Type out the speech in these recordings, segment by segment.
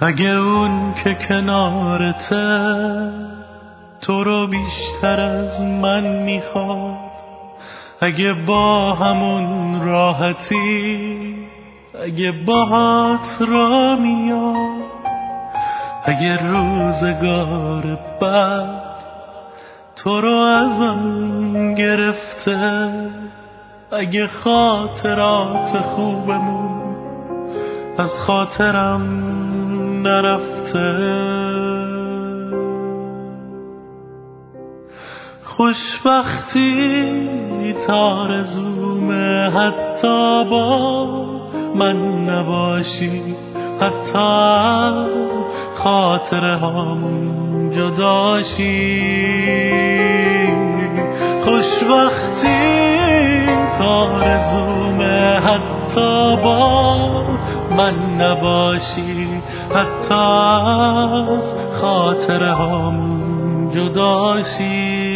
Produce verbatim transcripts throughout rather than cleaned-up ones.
اگه اون که کنارته تو رو بیشتر از من میخواد، اگه با همون راحتی اگه باهات را میاد، اگه روزگار بعد تو رو ازم گرفته، اگه خاطرات خوبمون از خاطرم نرفته، خوشبختی تارزومه حتی با من نباشی، حتی از خاطره هم جداشی، خوشبختی تارزومه حتی با من نباشی، حتی از خاطره هم جداشی.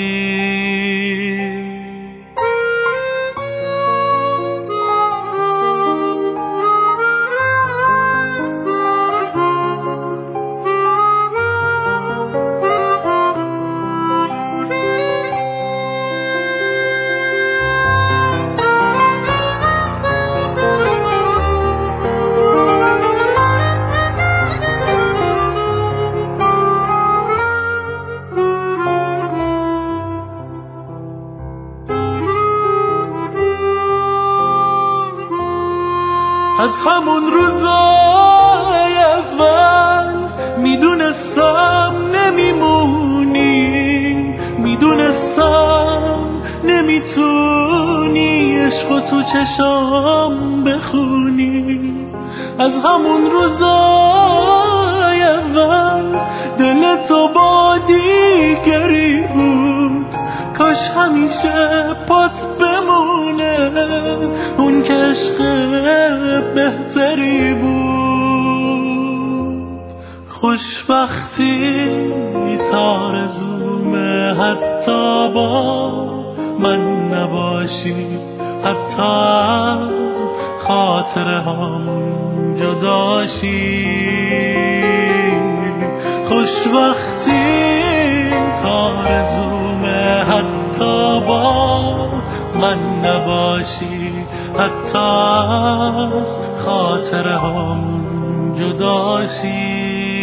از همون روزای اول میدونستم نمیمونی، میدونستم نمیتونی عشق تو چشام بخونی، از همون روزای اول دل تو با دیگری بود، کاش همیشه پات بمونه اون که عشق بهتری بود، خوشبختی تارزومه حتی با من نباشی، حتی از خاطره هم جداشی، خوشبختی تارزومه حتی با من نباشی، حتی از خاطره هم جداشی.